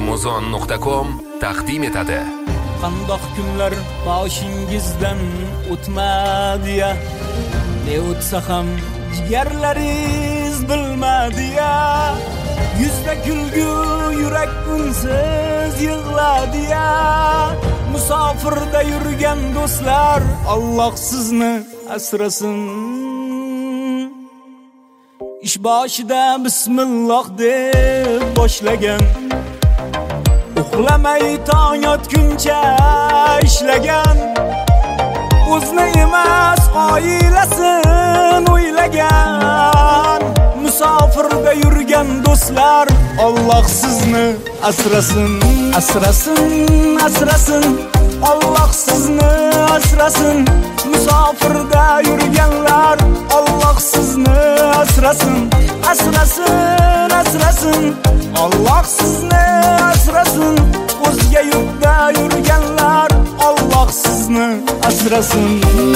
Amazon.com taqdim etadi. Qandoq kunlar boshingizdan o'tmadi-ya, ne o'tsa ham jigarlaringiz bilmadi-ya. Yuzda kulgu, yurak unsiz yig'ladi-ya. Musofirda yurgan do'stlar, Alloh sizni asrasin. Ish boshida bismillah deb boshlagan, uxlamay tong otguncha ishlagan, o'zini emas oilasin o'ylagan. Musofirda yurgan do'stlar, Alloh sizni asrasin, asrasin, asrasin. Alloh sizni asrasin. Musofirda yurganlar, Alloh sizni asrasin, asrasin, asrasin. Alloh sizni asrasin. O'zga yurtda yurganlar, Alloh sizni asrasin.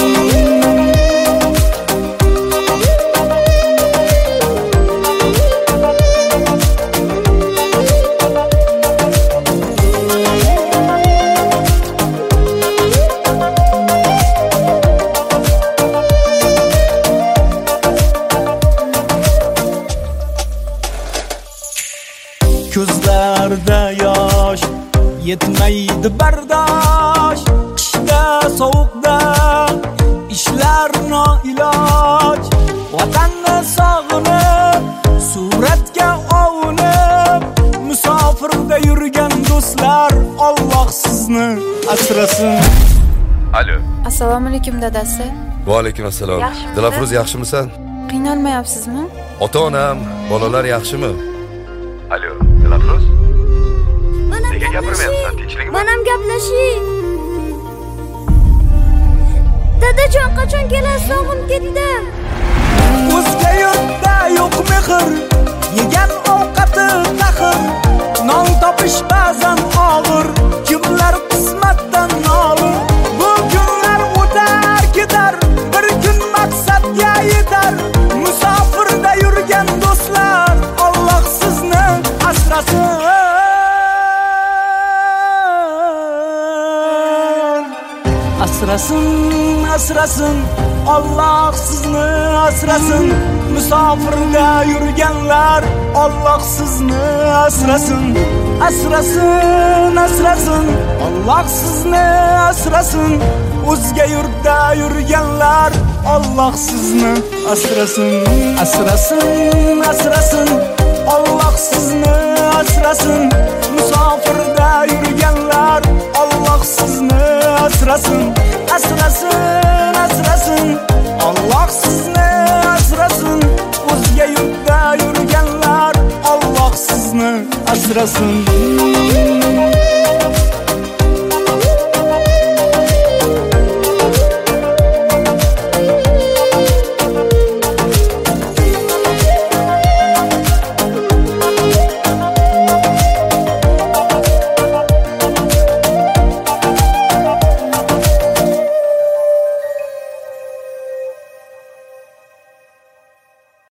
Ko'zlarda yosh yetmaydi bardosh, qishda sovuqda ishlar noiloj. Vatanni sog'inib, suratga ovunib, musofirda yurgan do'stlar, Alloh sizni asrasin. Alo. Assalomu alaykum dadasi. Va alaykum assalom. Dilafruz yaxshimisan? Qiynalmayapsizmi? Ota-onam, bolalar yaxshimi? Alo, Dilafruz? Nega gapirmayapsan? Tinchlikmi? Manam gaplashing. Dadajon qachon kelasiz? Sog'inib ketdim. O'zga yurtda yo'q mehr, yegan ovqati taxir. Non topish ba'zan og'ir, kimlar qismatdan nolir. Bu kunlar o'tar ketar, bir kun maqsadga yetar. Musofirda yurgan do'stlar, Alloh sizni asrasin. Asrasin, asrasin. Alloh sizni asrasin. Musofirda yurganlar, Alloh sizni asrasin. Asrasin, asrasin. Alloh sizni asrasin. O'zga yurtda yurganlar, Alloh sizni asrasin. Asrasin, asrasin. Alloh sizni asrasin. Musofirda yurganlar, Alloh sizni asrasin. Asrasin, asrasin. Alloh sizni asrasin. O'zga yurtda yurganlar, Alloh sizni asrasin.